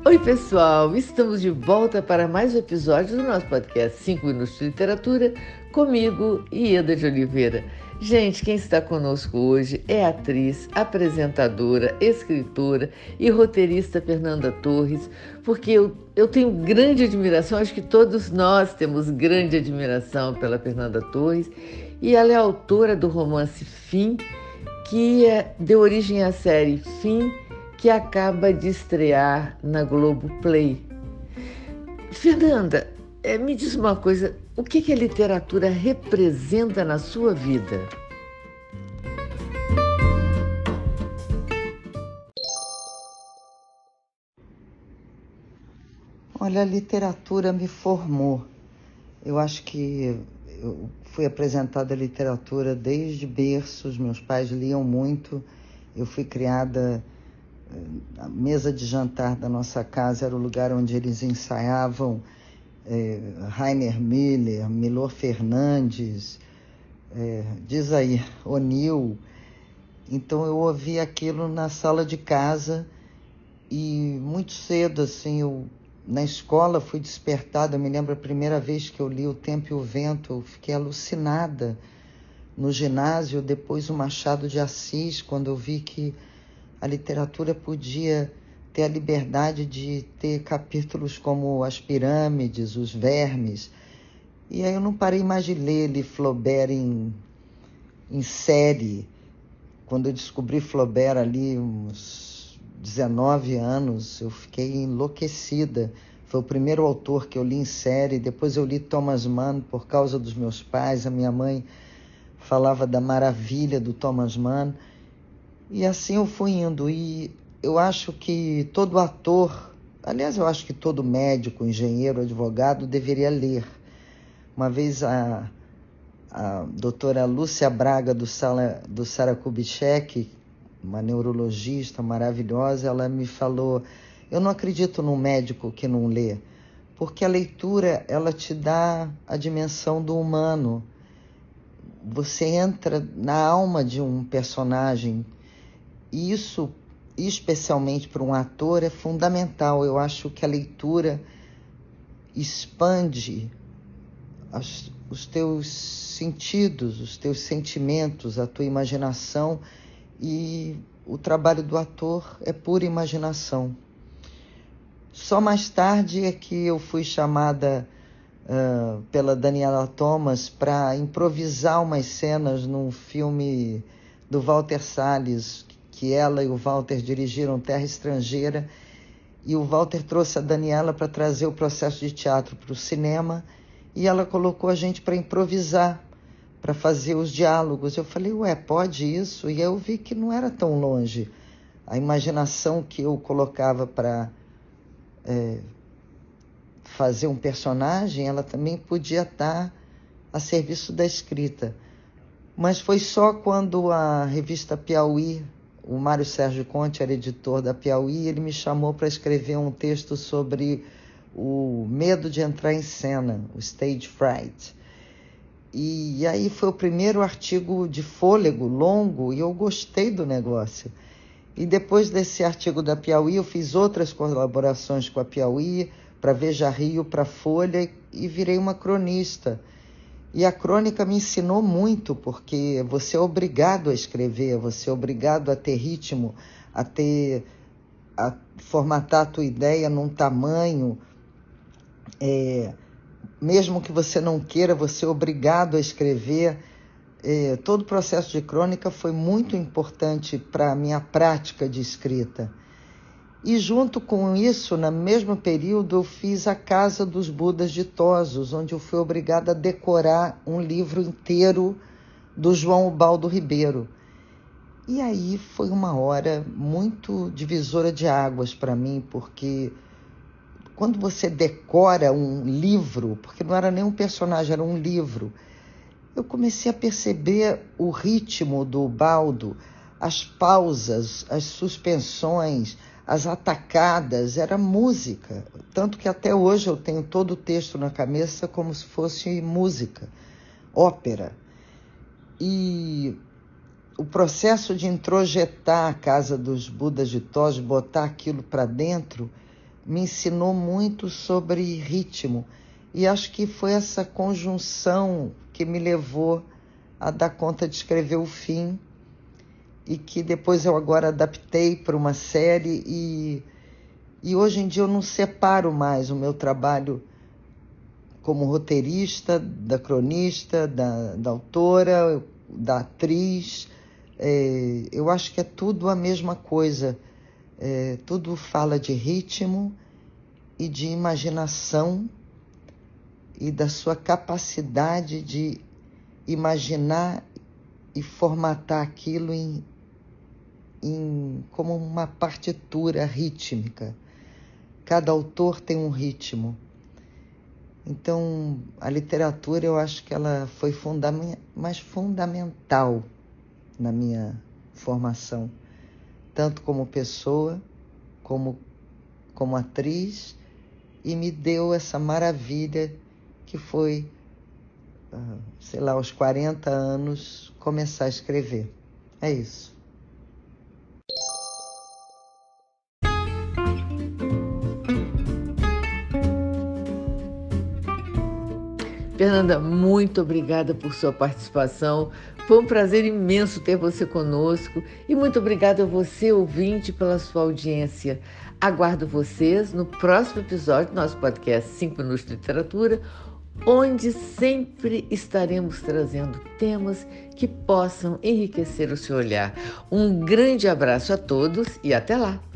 Oi, pessoal! Estamos de volta para mais um episódio do nosso podcast 5 Minutos de Literatura, comigo, Ieda de Oliveira. Gente, quem está conosco hoje é a atriz, apresentadora, escritora e roteirista Fernanda Torres, porque eu tenho grande admiração, acho que todos nós temos grande admiração pela Fernanda Torres, e ela é autora do romance Fim, que deu origem à série Fim, que acaba de estrear na Globoplay. Fernanda, me diz uma coisa, o que a literatura representa na sua vida? Olha, a literatura me formou. Eu acho que eu fui apresentada à literatura desde berço, meus pais liam muito, eu fui criada. A mesa de jantar da nossa casa era o lugar onde eles ensaiavam Rainer Miller, Milor Fernandes, diz aí, O'Neill. Então eu ouvi aquilo na sala de casa e muito cedo, assim, na escola fui despertada. Eu me lembro a primeira vez que eu li O Tempo e o Vento, eu fiquei alucinada. No ginásio, depois o Machado de Assis, quando eu vi que a literatura podia ter a liberdade de ter capítulos como As Pirâmides, Os Vermes. E aí eu não parei mais de ler Flaubert em série. Quando eu descobri Flaubert ali, uns 19 anos, eu fiquei enlouquecida. Foi o primeiro autor que eu li em série. Depois eu li Thomas Mann por causa dos meus pais. A minha mãe falava da maravilha do Thomas Mann. E assim eu fui indo, e eu acho que todo ator, aliás, eu acho que todo médico, engenheiro, advogado deveria ler. Uma vez a doutora Lúcia Braga, do Sara Kubitschek, uma neurologista maravilhosa, ela me falou, eu não acredito num médico que não lê, porque a leitura, ela te dá a dimensão do humano. Você entra na alma de um personagem. E isso, especialmente para um ator, é fundamental. Eu acho que a leitura expande os teus sentidos, os teus sentimentos, a tua imaginação, e o trabalho do ator é pura imaginação. Só mais tarde é que eu fui chamada pela Daniela Thomas para improvisar umas cenas num filme do Walter Salles, que ela e o Walter dirigiram, Terra Estrangeira, e o Walter trouxe a Daniela para trazer o processo de teatro para o cinema, e ela colocou a gente para improvisar, para fazer os diálogos. Eu falei, pode isso? E eu vi que não era tão longe. A imaginação que eu colocava para fazer um personagem, ela também podia estar a serviço da escrita. Mas foi só quando a revista Piauí, o Mário Sérgio Conte era editor da Piauí, ele me chamou para escrever um texto sobre o medo de entrar em cena, o stage fright. E aí foi o primeiro artigo de fôlego longo e eu gostei do negócio. E depois desse artigo da Piauí, eu fiz outras colaborações com a Piauí, para Veja Rio, para Folha, e virei uma cronista. E a crônica me ensinou muito, porque você é obrigado a escrever, você é obrigado a ter ritmo, a formatar a tua ideia num tamanho. Mesmo que você não queira, você é obrigado a escrever. Todo o processo de crônica foi muito importante para a minha prática de escrita. E junto com isso, no mesmo período, eu fiz A Casa dos Budas Ditosos, onde eu fui obrigada a decorar um livro inteiro do João Ubaldo Ribeiro. E aí foi uma hora muito divisora de águas para mim, porque quando você decora um livro, porque não era nem um personagem, era um livro, eu comecei a perceber o ritmo do Ubaldo, as pausas, as suspensões, as atacadas, era música. Tanto que até hoje eu tenho todo o texto na cabeça como se fosse música, ópera. E o processo de introjetar a Casa dos Budas Ditosos, botar aquilo para dentro, me ensinou muito sobre ritmo. E acho que foi essa conjunção que me levou a dar conta de escrever O Fim, e que depois eu agora adaptei para uma série, e hoje em dia eu não separo mais o meu trabalho como roteirista, da cronista, da autora, da atriz. Eu acho que é tudo a mesma coisa. Tudo fala de ritmo e de imaginação e da sua capacidade de imaginar e formatar aquilo como uma partitura rítmica. Cada autor tem um ritmo. Então, a literatura, eu acho que ela foi mais fundamental na minha formação, tanto como pessoa, como atriz, e me deu essa maravilha que foi, aos 40 anos, começar a escrever. É isso. Fernanda, muito obrigada por sua participação. Foi um prazer imenso ter você conosco e muito obrigada a você, ouvinte, pela sua audiência. Aguardo vocês no próximo episódio do nosso podcast 5 Minutos de Literatura, onde sempre estaremos trazendo temas que possam enriquecer o seu olhar. Um grande abraço a todos e até lá!